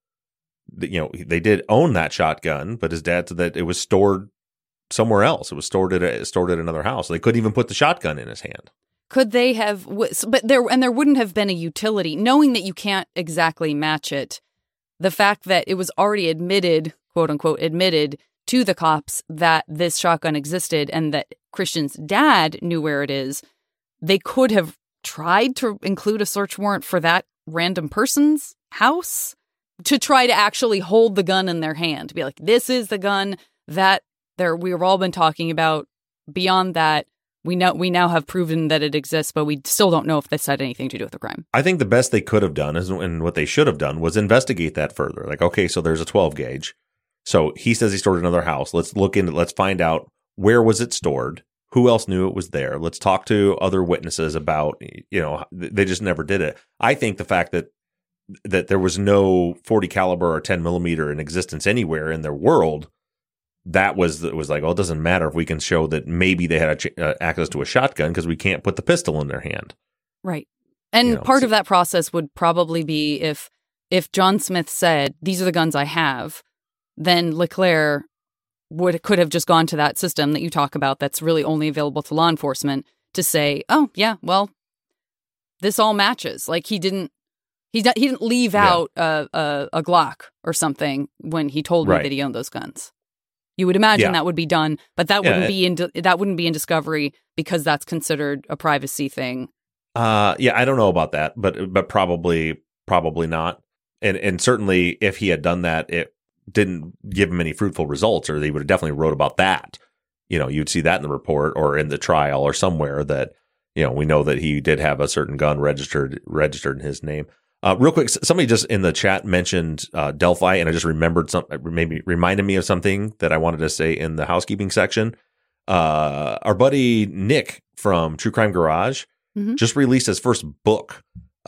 They did own that shotgun, but his dad said that it was stored somewhere else. It was stored at another house. So they couldn't even put the shotgun in his hand. Could they have? But there wouldn't have been a utility, knowing that you can't exactly match it. The fact that it was already admitted, quote unquote, admitted to the cops that this shotgun existed and that Christian's dad knew where it is, they could have tried to include a search warrant for that random person's house. to try to actually hold the gun in their hand, to be like, this is the gun that we've all been talking about. Beyond that, we now have proven that it exists, but we still don't know if this had anything to do with the crime. I think the best they could have done is, and what they should have done was investigate that further. Like, okay, so there's a 12 gauge. So he says he stored it in another house. Let's find out, where was it stored? Who else knew it was there? Let's talk to other witnesses about, they just never did it. I think the fact that there was no 40 caliber or 10 millimeter in existence anywhere in their world, that was like, oh, it doesn't matter if we can show that maybe they had access to a shotgun because we can't put the pistol in their hand. Right. And part of that process would probably be if John Smith said, these are the guns I have, then LeClaire could have just gone to that system that you talk about that's really only available to law enforcement to say, oh, yeah, well, this all matches. Like he didn't leave out a Glock or something when he told me that he owned those guns. You would imagine that would be done, but that wouldn't be in discovery because that's considered a privacy thing. I don't know about that, but probably not. And certainly if he had done that, it didn't give him any fruitful results, or they would have definitely wrote about that. You'd see that in the report or in the trial or somewhere that, we know that he did have a certain gun registered in his name. Real quick, somebody just in the chat mentioned Delphi, and I just remembered maybe reminded me of something that I wanted to say in the housekeeping section. Our buddy Nick from True Crime Garage just released his first book.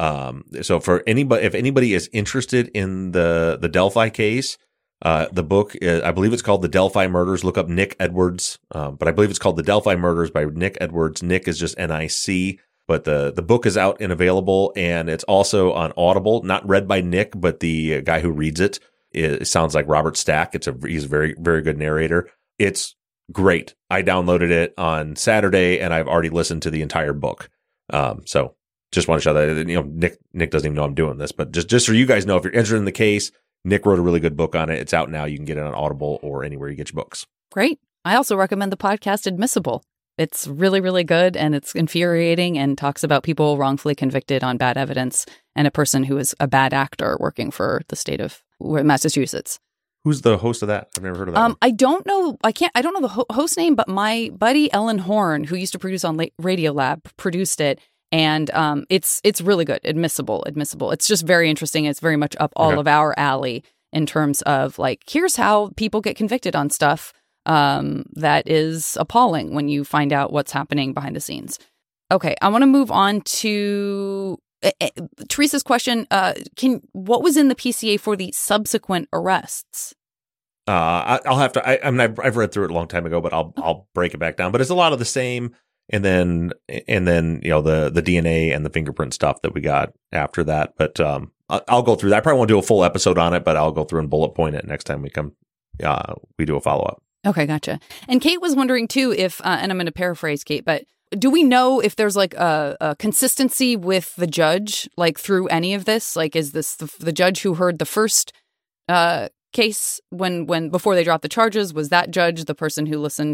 So for anybody, if anybody is interested in the Delphi case, the book, I believe it's called The Delphi Murders. Look up Nick Edwards. But I believe it's called The Delphi Murders by Nick Edwards. Nick is just NIC. But the book is out and available, and it's also on Audible, not read by Nick, but the guy who reads it sounds like Robert Stack. He's a very, very good narrator. It's great. I downloaded it on Saturday, and I've already listened to the entire book. So just want to show that, Nick doesn't even know I'm doing this, but just so you guys know, if you're interested in the case, Nick wrote a really good book on it. It's out now. You can get it on Audible or anywhere you get your books. Great. I also recommend the podcast Admissible. It's really, really good, and it's infuriating and talks about people wrongfully convicted on bad evidence and a person who is a bad actor working for the state of Massachusetts. Who's the host of that? I've never heard of that one. I don't know. I don't know the host name, but my buddy Ellen Horn, who used to produce on Radiolab, produced it, and it's really good. Admissible. It's just very interesting. It's very much up all of our alley in terms of like, here's how people get convicted on stuff. That is appalling when you find out what's happening behind the scenes. Okay, I want to move on to Teresa's question. What was in the PCA for the subsequent arrests? I'll have to. I've read through it a long time ago, but I'll break it back down. But it's a lot of the same, and then the DNA and the fingerprint stuff that we got after that. But I'll go through that. I probably won't do a full episode on it, but I'll go through and bullet point it next time we do a follow up. Okay, gotcha. And Kate was wondering too if, and I'm going to paraphrase Kate, but do we know if there's like a consistency with the judge, like through any of this? Like, is this the judge who heard the first case when before they dropped the charges? Was that judge the person who listened,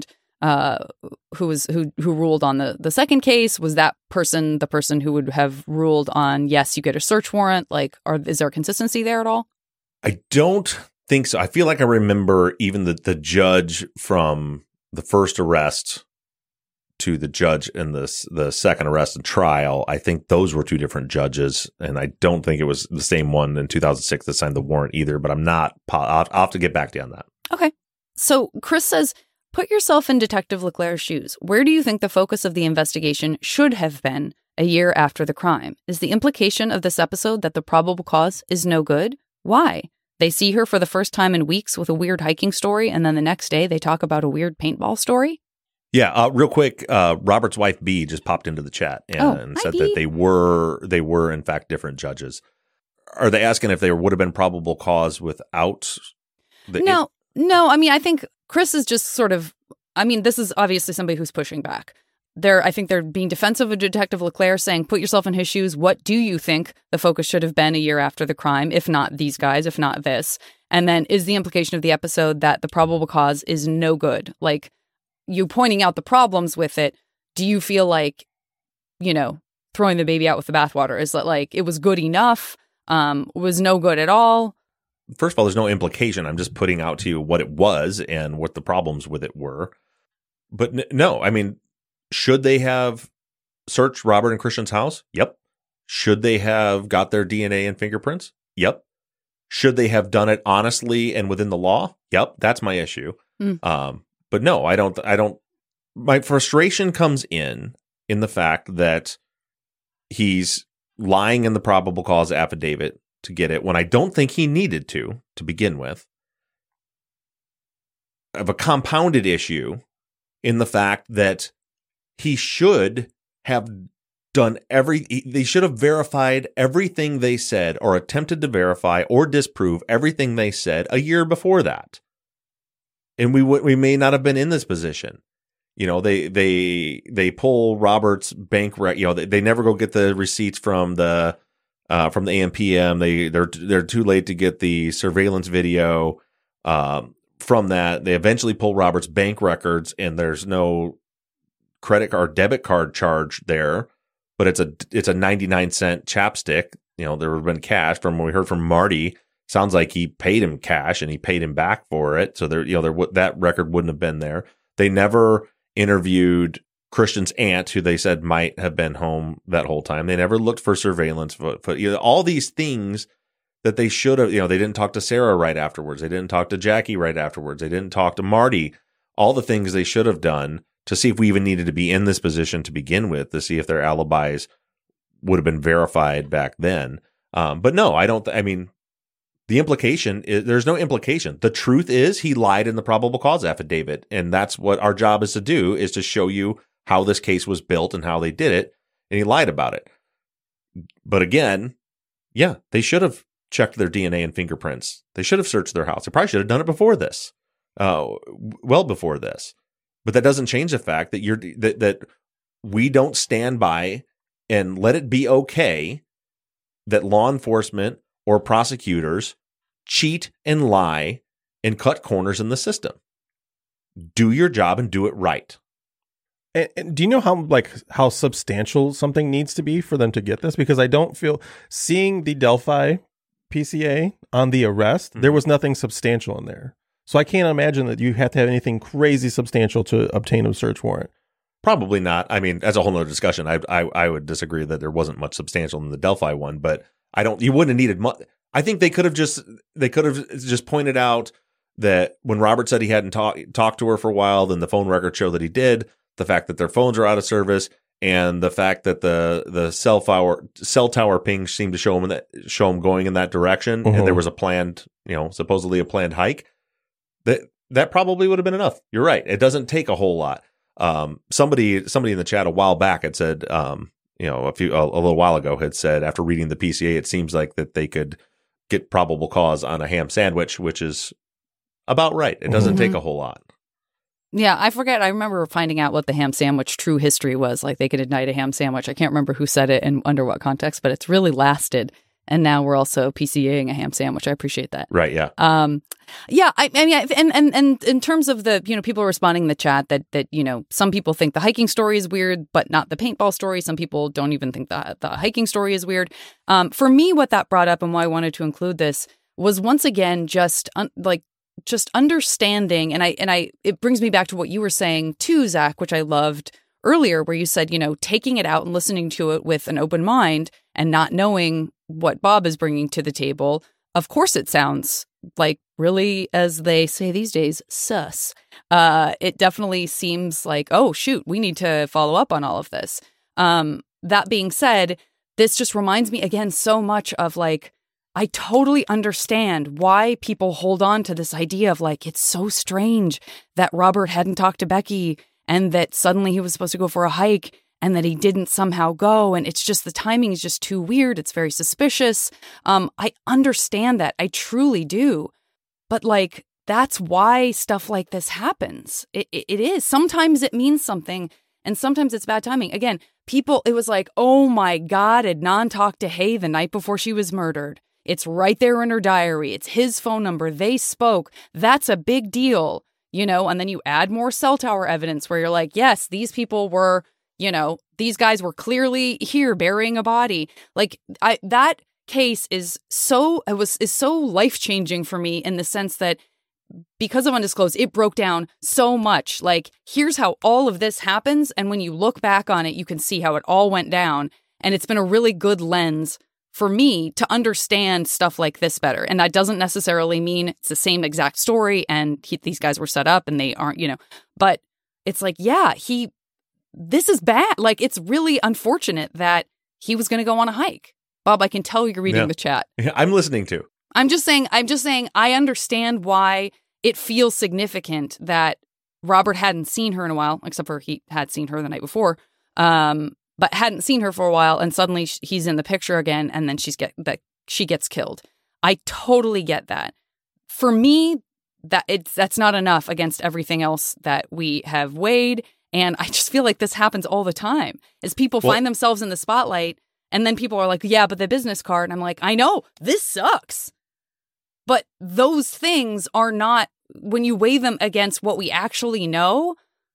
who ruled on the second case? Was that person the person who would have ruled on, yes, you get a search warrant? Like, is there a consistency there at all? I don't think so. I feel like I remember even the judge from the first arrest to the judge in the second arrest and trial. I think those were two different judges, and I don't think it was the same one in 2006 that signed the warrant either, but I'm not. I'll have to get back to you on that. Okay. So Chris says, put yourself in Detective LeClaire's shoes. Where do you think the focus of the investigation should have been a year after the crime? Is the implication of this episode that the probable cause is no good? Why? They see her for the first time in weeks with a weird hiking story, and then the next day they talk about a weird paintball story? Yeah, real quick, Robert's wife, B, just popped into the chat and said that they were in fact different judges. Are they asking if there would have been probable cause without the... No, I mean, I think Chris is just sort of... I mean, this is obviously somebody who's pushing back. I think they're being defensive of Detective LeClaire, saying, put yourself in his shoes. What do you think the focus should have been a year after the crime, if not these guys, if not this? And then is the implication of the episode that the probable cause is no good? Like, you pointing out the problems with it, do you feel like, throwing the baby out with the bathwater? Is that like, it was good enough, was no good at all? first of all, there's no implication. I'm just putting out to you what it was and what the problems with it were. But no, I mean, should they have searched Robert and Christian's house? Yep. Should they have got their DNA and fingerprints? Yep. Should they have done it honestly and within the law? Yep. That's my issue. But no, I don't. My frustration comes in the fact that he's lying in the probable cause affidavit to get it when I don't think he needed to begin with. I have a compounded issue in the fact that he should have done they should have verified everything they said or attempted to verify or disprove everything they said a year before that. And we may not have been in this position. You know, they pull Robert's bank, they never go get the receipts from the AMPM. They're too late to get the surveillance video from that. They eventually pull Robert's bank records, and there's no credit card, debit card charge there, but it's a 99-cent chapstick. You know, there would have been cash. From what we heard from Marty, sounds like he paid him cash and he paid him back for it. So that record wouldn't have been there. They never interviewed Christian's aunt, who they said might have been home that whole time. They never looked for surveillance. All these things that they should have, they didn't talk to Sarah right afterwards. They didn't talk to Jackie right afterwards. They didn't talk to Marty. All the things they should have done to see if we even needed to be in this position to begin with, to see if their alibis would have been verified back then. But no, the implication is there's no implication. The truth is he lied in the probable cause affidavit. And that's what our job is to do, is to show you how this case was built and how they did it. And he lied about it. But again, yeah, they should have checked their DNA and fingerprints. They should have searched their house. They probably should have done it before this, well before this. But that doesn't change the fact that that we don't stand by and let it be okay that law enforcement or prosecutors cheat and lie and cut corners in the system. Do your job and do it right. And do you know how substantial something needs to be for them to get this? Because I don't feel, seeing the Delphi PCA on the arrest, there was nothing substantial in there. So I can't imagine that you have to have anything crazy substantial to obtain a search warrant. Probably not. I mean, as a whole nother discussion, I would disagree that there wasn't much substantial in the Delphi one, but you wouldn't have needed much. I think they could have just pointed out that when Robert said he hadn't talked to her for a while, then the phone records show that he did. The fact that their phones are out of service, and the fact that the cell tower pings seemed to show him going in that direction, and there was a planned, supposedly a planned hike. That probably would have been enough. You're right. It doesn't take a whole lot. Somebody in the chat a while back had said, a little while ago had said, after reading the PCA, it seems like that they could get probable cause on a ham sandwich, which is about right. It doesn't take a whole lot. Yeah, I forget. I remember finding out what the ham sandwich true history was. Like, they could ignite a ham sandwich. I can't remember who said it and under what context, but it's really lasted. And now we're also PCAing a ham sandwich. I appreciate that. Right. Yeah. Yeah. I mean, and in terms of the, people responding in the chat that some people think the hiking story is weird, but not the paintball story. Some people don't even think the hiking story is weird. For me, what that brought up and why I wanted to include this was, once again, just understanding. And it brings me back to what you were saying too, Zach, which I loved earlier, where you said, taking it out and listening to it with an open mind and not knowing what Bob is bringing to the table. Of course, it sounds like, really, as they say these days, sus. It definitely seems like, oh, shoot, we need to follow up on all of this. That being said, this just reminds me again so much of, I totally understand why people hold on to this idea of, it's so strange that Robert hadn't talked to Becky and that suddenly he was supposed to go for a hike and that he didn't somehow go. And it's just, the timing is just too weird. It's very suspicious. I understand that. I truly do. But that's why stuff like this happens. It is. Sometimes it means something and sometimes it's bad timing. Again, it was like, oh my God, Adnan talked to Hay the night before she was murdered. It's right there in her diary. It's his phone number. They spoke. That's a big deal, and then you add more cell tower evidence where you're like, yes, these people were, these guys were clearly here burying a body. That case is so life-changing for me in the sense that because of Undisclosed, it broke down so much. Like, here's how all of this happens. And when you look back on it, you can see how it all went down. And it's been a really good lens for me to understand stuff like this better. And that doesn't necessarily mean it's the same exact story and these guys were set up and they aren't, but it's like, yeah, this is bad. Like, it's really unfortunate that he was going to go on a hike. Bob, I can tell you're reading the chat. I'm listening too. I'm just saying I understand why it feels significant that Robert hadn't seen her in a while, except for he had seen her the night before. But hadn't seen her for a while, and suddenly he's in the picture again, and then she gets killed. I totally get that. For me, that's not enough against everything else that we have weighed, and I just feel like this happens all the time. As people find themselves in the spotlight, and then people are like, "Yeah, but the business card," and I'm like, "I know this sucks," but those things are not, when you weigh them against what we actually know.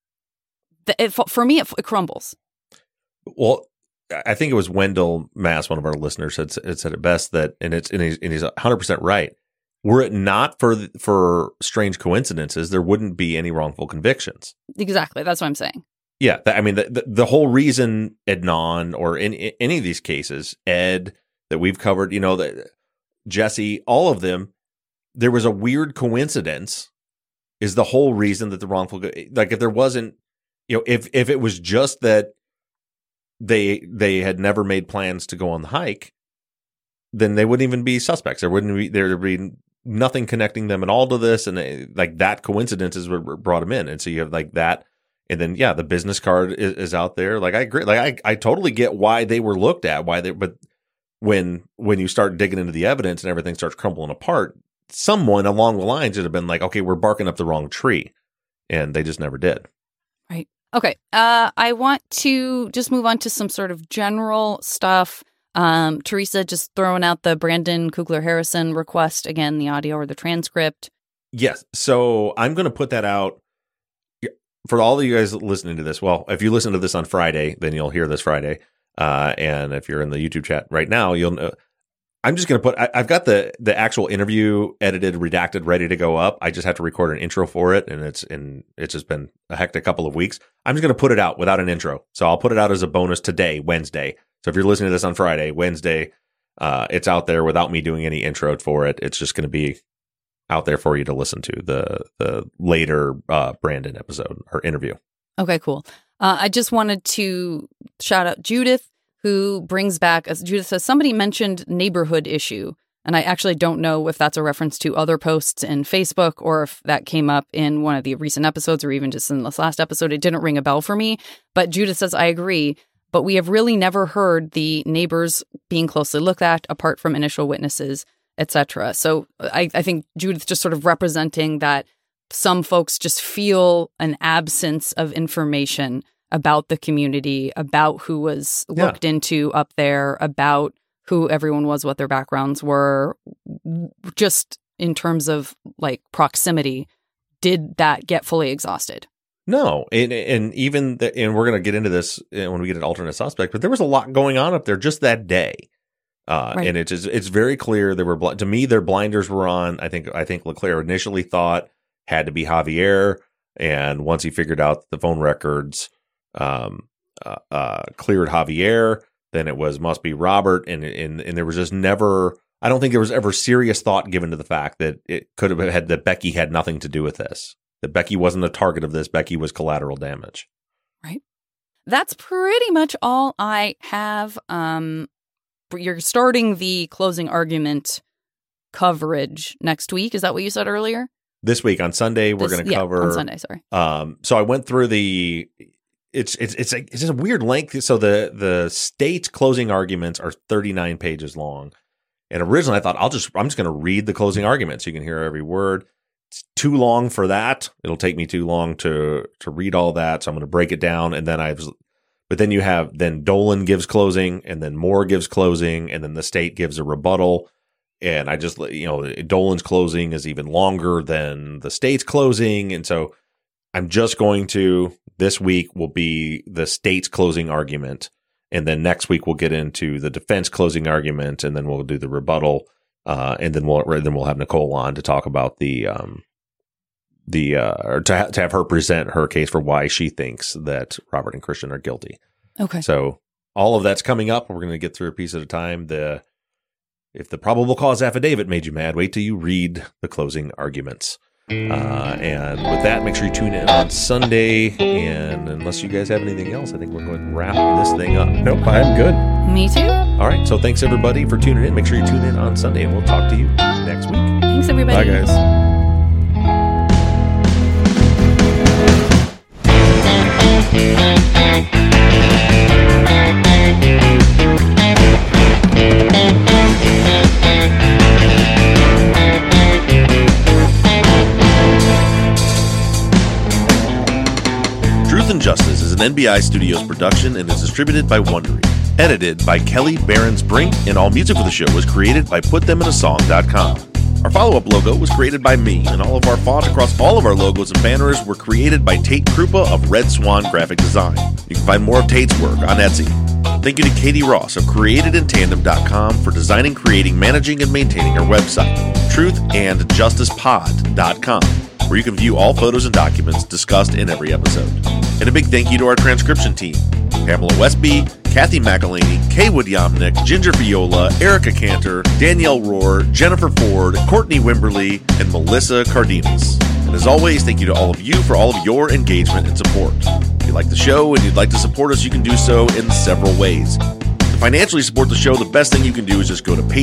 For me, it crumbles. Well, I think it was Wendell Mass, one of our listeners, had said it best that, and he's 100% right. Were it not for strange coincidences, there wouldn't be any wrongful convictions. Exactly, that's what I'm saying. Yeah, I mean, the whole reason Adnan or in any of these cases, Ed that we've covered, Jesse, all of them, there was a weird coincidence. Is the whole reason that the wrongful, like if there wasn't, if it was just that they had never made plans to go on the hike, then they wouldn't even be suspects. There would be nothing connecting them at all to this, and like that coincidence is what brought them in. And so you have like that, and then the business card is out there. Like, I agree. Like I totally get why they were looked at. But when you start digging into the evidence and everything starts crumbling apart, someone along the line should have been like, okay, we're barking up the wrong tree, and they just never did. Right. Okay, I want to just move on to some sort of general stuff. Teresa just throwing out the Brandon Kugler-Harrison request, again, the audio or the transcript. Yes, so I'm going to put that out for all of you guys listening to this. Well, if you listen to this on Friday, then you'll hear this Friday. And if you're in the YouTube chat right now, you'll know. I'm just going to I've got the actual interview edited, redacted, ready to go up. I just have to record an intro for it, and it's just been a hectic couple of weeks. I'm just going to put it out without an intro. So I'll put it out as a bonus today, Wednesday. So if you're listening to this on Friday, Wednesday, it's out there without me doing any intro for it. It's just going to be out there for you to listen to, the later Brandon episode or interview. Okay, cool. I just wanted to shout out Judith, who brings back, as Judith says, somebody mentioned neighborhood issue. And I actually don't know if that's a reference to other posts in Facebook or if that came up in one of the recent episodes or even just in this last episode. It didn't ring a bell for me. But Judith says, I agree. But we have really never heard the neighbors being closely looked at apart from initial witnesses, etc. So I think Judith just sort of representing that some folks just feel an absence of information about the community, about who was looked into up there, about who everyone was, what their backgrounds were, just in terms of like proximity. Did that get fully exhausted? No, and even and we're going to get into this when we get an alternate suspect, but there was a lot going on up there just that day, right. And it's very clear there were to me their blinders were on. I think Leclerc initially thought had to be Javier, and once he figured out the phone records cleared Javier, then it must be Robert, and there was just never. I don't think there was ever serious thought given to the fact that it could have had that Becky had nothing to do with this. That Becky wasn't the target of this. Becky was collateral damage. Right. That's pretty much all I have. You're starting the closing argument coverage next week. Is that what you said earlier? This week on Sunday, we're going to cover on Sunday. Sorry. So I went through it's just a weird length. So the state's closing arguments are 39 pages long. And originally I thought I'm just going to read the closing argument so you can hear every word. It's too long for that. It'll take me too long to read all that. So I'm going to break it down. And then you have Dolan gives closing, and then Moore gives closing, and then the state gives a rebuttal. And I just, Dolan's closing is even longer than the state's closing. And so I'm just going to, this week will be the state's closing argument. And then next week we'll get into the defense closing argument, and then we'll do the rebuttal, and then we'll have Nicole on to talk about or to have her present her case for why she thinks that Robert and Christian are guilty. Okay. So all of that's coming up. We're going to get through a piece at a time. If the probable cause affidavit made you mad, wait till you read the closing arguments. And with that, make sure you tune in on Sunday. And unless you guys have anything else, I think we're going to wrap this thing up. Nope, I'm good. Me too. All right. So thanks, everybody, for tuning in. Make sure you tune in on Sunday, and we'll talk to you next week. Thanks, everybody. Bye, guys. Truth and Justice is an NBI Studios production and is distributed by Wondery. Edited by Kelly Behrens-Brink, and all music for the show was created by PutThemInASong.com. Our follow-up logo was created by me, and all of our font across all of our logos and banners were created by Tate Krupa of Red Swan Graphic Design. You can find more of Tate's work on Etsy. Thank you to Katie Ross of CreatedInTandem.com for designing, creating, managing, and maintaining our website, TruthAndJusticePod.com, where you can view all photos and documents discussed in every episode. And a big thank you to our transcription team, Pamela Westby, Kathy McElhaney, Kaywood Yomnick, Ginger Viola, Erica Cantor, Danielle Rohr, Jennifer Ford, Courtney Wimberly, and Melissa Cardenas. And as always, thank you to all of you for all of your engagement and support. If you like the show and you'd like to support us, you can do so in several ways. To financially support the show, the best thing you can do is just go to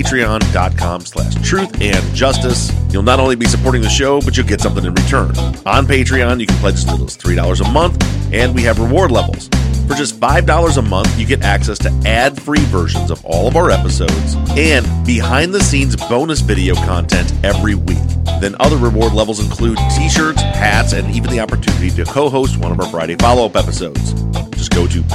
patreon.com/truthandjustice. You'll not only be supporting the show, but you'll get something in return. On Patreon, you can pledge as little as $3 a month, and we have reward levels. For just $5 a month, you get access to ad-free versions of all of our episodes and behind-the-scenes bonus video content every week. Then other reward levels include t-shirts, hats, and even the opportunity to co-host one of our Friday follow-up episodes. Just go to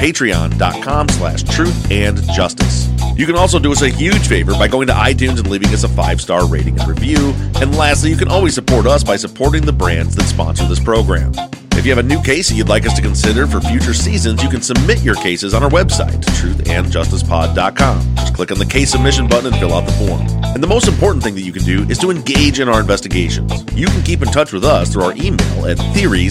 patreon.com/truthandjustice. You can also do us a huge favor by going to iTunes and leaving us a 5-star rating and review. And lastly, you can always support us by supporting the brands that sponsor this program. If you have a new case that you'd like us to consider for future seasons, you can submit your cases on our website, truthandjusticepod.com. Just click on the case submission button and fill out the form. And the most important thing that you can do is to engage in our investigations. You can keep in touch with us through our email at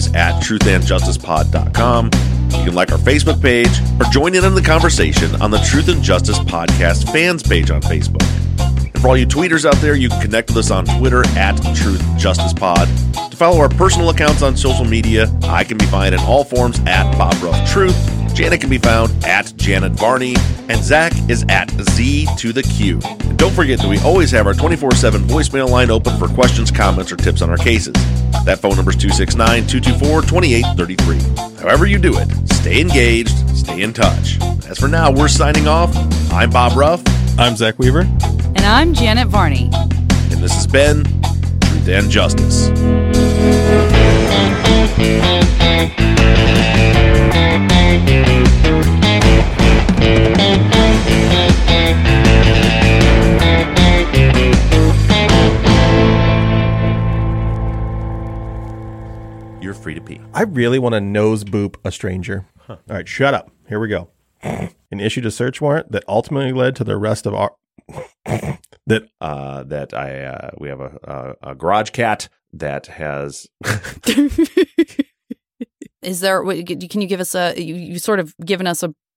theories@truthandjusticepod.com. You can like our Facebook page or join in on the conversation on the Truth and Justice Podcast fans page on Facebook. And for all you tweeters out there, you can connect with us on Twitter @TruthJusticePod. To follow our personal accounts on social media, I can be found in all forms @BobRuffTruth. Janet can be found @Janet Varney, and Zach is @Z2TheQ. And don't forget that we always have our 24/7 voicemail line open for questions, comments, or tips on our cases. That phone number is 269-224-2833. However you do it, stay engaged, stay in touch. As for now, we're signing off. I'm Bob Ruff. I'm Zach Weaver. And I'm Janet Varney. And this has been Truth and Justice. You're free to pee. I really want to nose boop a stranger. All right, shut up. Here we go. And issued a search warrant that ultimately led to the arrest of our... we have a garage cat that has... Is there, can you give us you sort of given us a